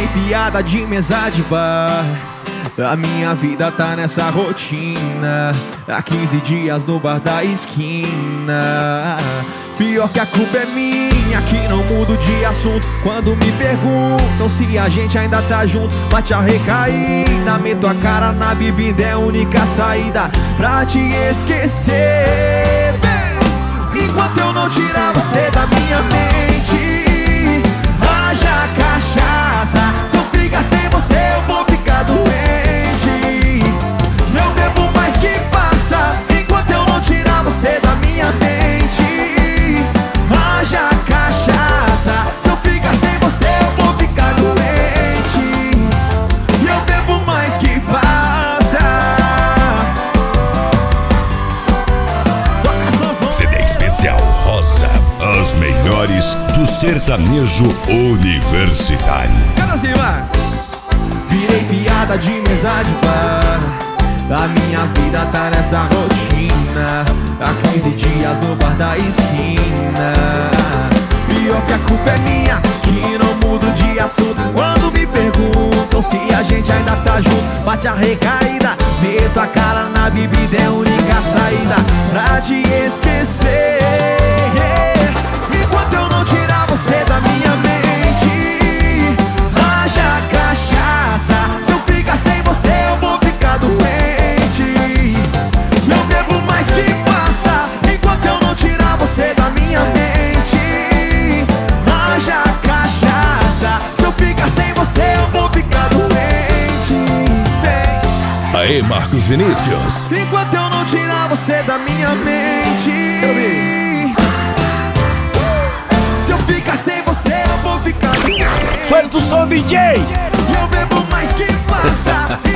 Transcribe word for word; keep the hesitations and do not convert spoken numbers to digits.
Virei piada de mesa de bar. A minha vida tá nessa rotina, há quinze dias no bar da esquina. Pior que a culpa é minha, que não mudo de assunto. Quando me perguntam se a gente ainda tá junto, bate a recaída. Meto a cara na bebida, é a única saída pra te esquecer. Enquanto eu não tirar você da minha mente, haja cachaça. Se eu ficar sem você eu vou ficar doente. Eu bebo mais que passa, enquanto eu não tirar você da minha mente. Haja cachaça. Se eu ficar sem você eu vou ficar doente. Eu bebo mais que passa. C D especial Rosa, as melhores do sertanejo universitário. Cada cima. Virei piada de mesa de bar. A minha vida tá nessa rotina, há quinze dias no bar da esquina. Pior que a culpa é minha, que não mudo de assunto. Quando me perguntam se a gente ainda tá junto, bate a recaída. Meto a cara na bebida, é a única saída pra te esquecer. Enquanto eu não tirar você da minha mente, haja cachaça. Se eu ficar sem você eu vou ficar doente. Eu bebo mais que passa, enquanto eu não tirar você da minha mente. Haja cachaça. Se eu ficar sem você eu vou ficar doente. Vem. Aê, Marcos Vinícius. Enquanto eu não tirar você da minha mente, se eu ficar sem você eu vou ficar doente. Solta o som, D J. Eu bebo mais que passa,